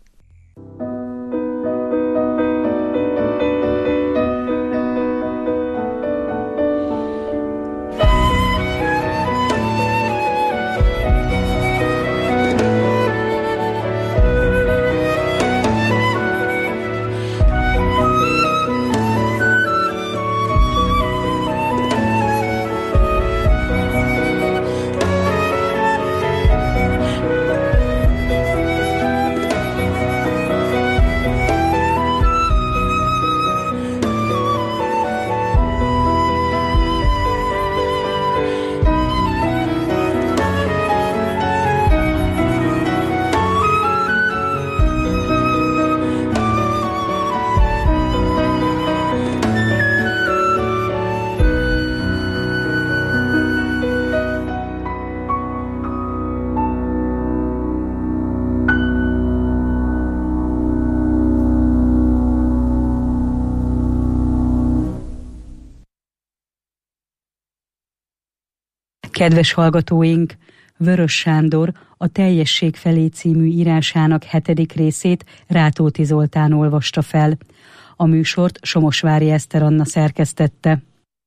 Kedves hallgatóink, Vörös Sándor a Teljesség felé című írásának 7. részét Rátóti Zoltán olvasta fel. A műsort Somosvári Eszter Anna szerkesztette.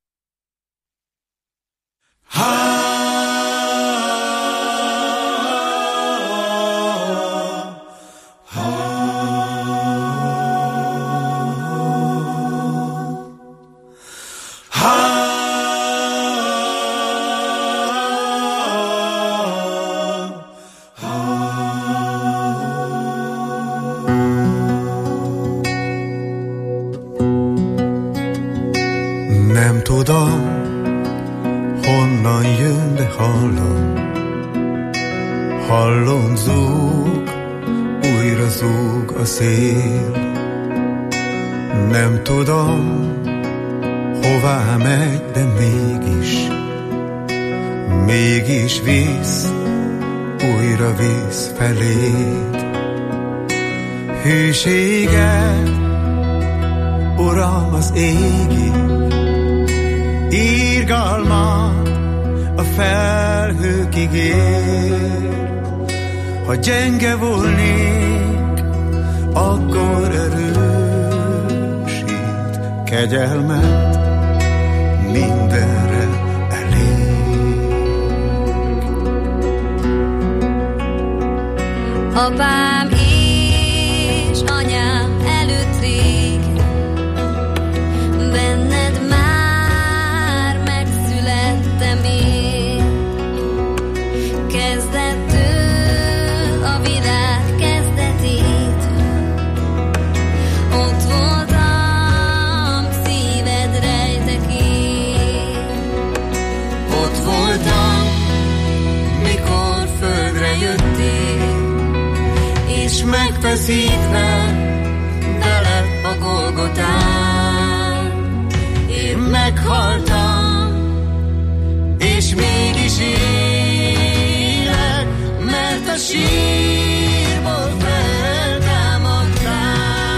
Honnan jön, de hallom zúg, újra zúg a szél. Nem tudom, hová megy, de mégis visz, újra visz feléd. Hűséged, Uram, az égig, irgalmat a felhőkig ér. Ha gyenge volnék, akkor erősít, kegyelmet mindenre elég. Apám és anyám előtt rég, benned már megszülettem én. Kezdettől a világ kezdetét, ott voltam szíved rejtekén. Ott voltam, mikor földre jöttél, és megfeszítve veled a Golgotán. Én meghaltam, és mégis élek, mert a sírból feltámadtál.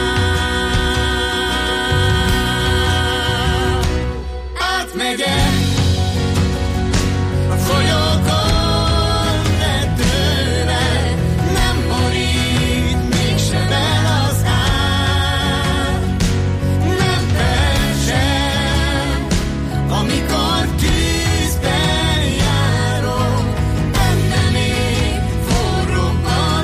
Átmegyek a folyókon, de tőle nem borít mégsem el az ár. Nem persem, amikor tűzben járok, benne még forróban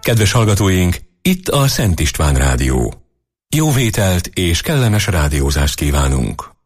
Kedves hallgatóink, itt a Szent István Rádió. Jó vételt és kellemes rádiózást kívánunk!